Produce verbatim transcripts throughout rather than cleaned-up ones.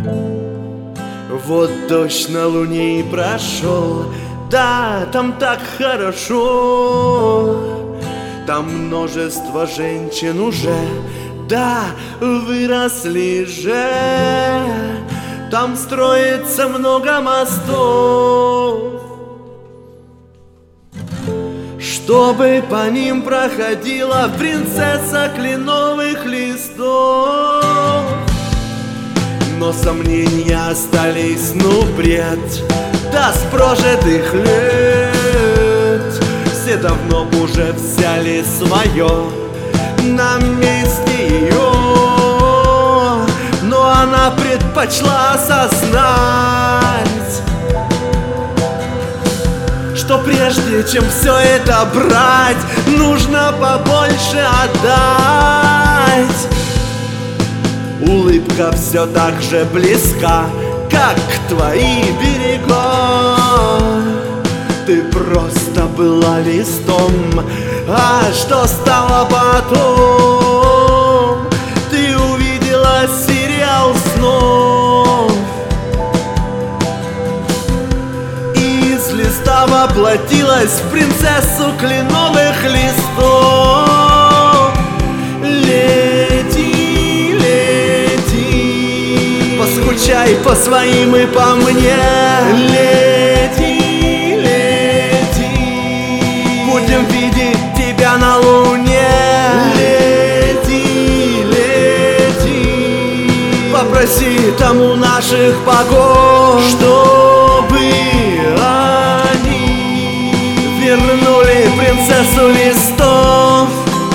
Вот дождь на луне и прошел, да, там так хорошо. Там множество женщин уже, да, выросли же. Там строится много мостов, чтобы по ним проходила принцесса кленовых листов. Но сомнения остались, ну бред, да с прожитых лет. Все давно б уже взяли свое на месте ее, но она предпочла осознать, что прежде чем все это брать, нужно побольше отдать. Улыбка все так же близка, как твои берега. Ты просто была листом, а что стало потом? Ты увидела сериал снов и из листа воплотилась в принцессу кленовых листов. Лети, лети, поскучай по своим и по мне. Лети, будем видеть тебя на луне. Лети, лети, попроси там у наших богов, чтобы они вернули принцессу листов.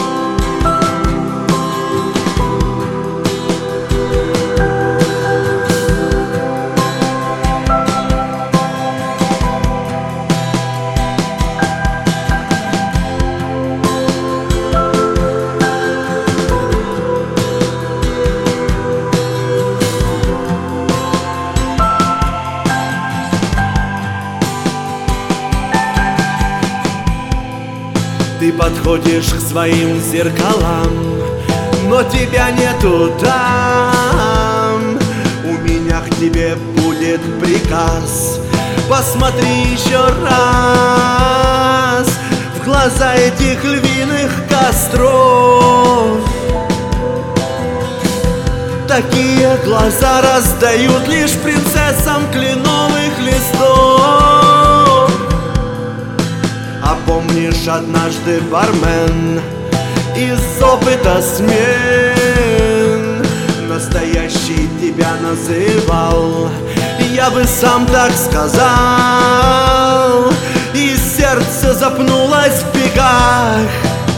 Ты подходишь к своим зеркалам, но тебя нету там. У меня к тебе будет приказ: посмотри еще раз в глаза этих львиных костров. Такие глаза раздают лишь принцессам кленовых листов. А помнишь, однажды бармен из опыта смен настоящий тебя называл? Я бы сам так сказал, и сердце запнулось в бегах.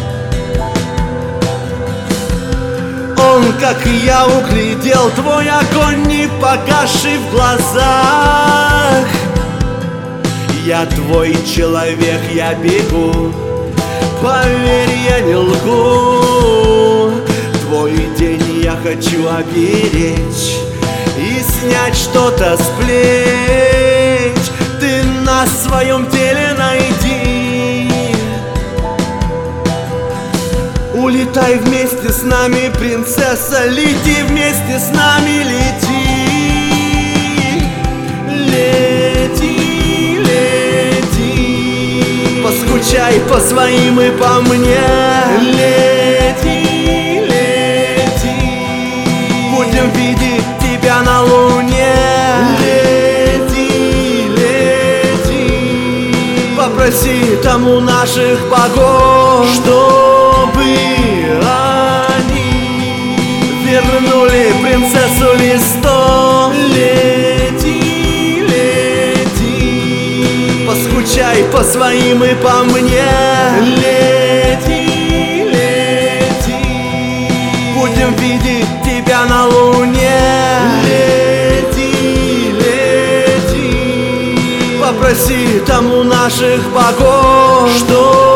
Он, как и я, углядел твой огонь, не погасший в глазах. Я твой человек, я бегу, поверь, я не лгу. Твой день я хочу оберечь и снять что-то с плеч. Ты на своем теле найди, улетай вместе с нами, принцесса, лети вместе с нами, лети. Лети, лети, поскучай по своим и по мне. Лети, лети, будем видеть тебя на луне. Лети, лети, попроси там у наших богов, чтобы они вернули принцессу листов. Лети, лети, поскучай по своим и по мне. Лети, лети, будем видеть тебя на луне. Лети, лети, попроси там у наших богов, что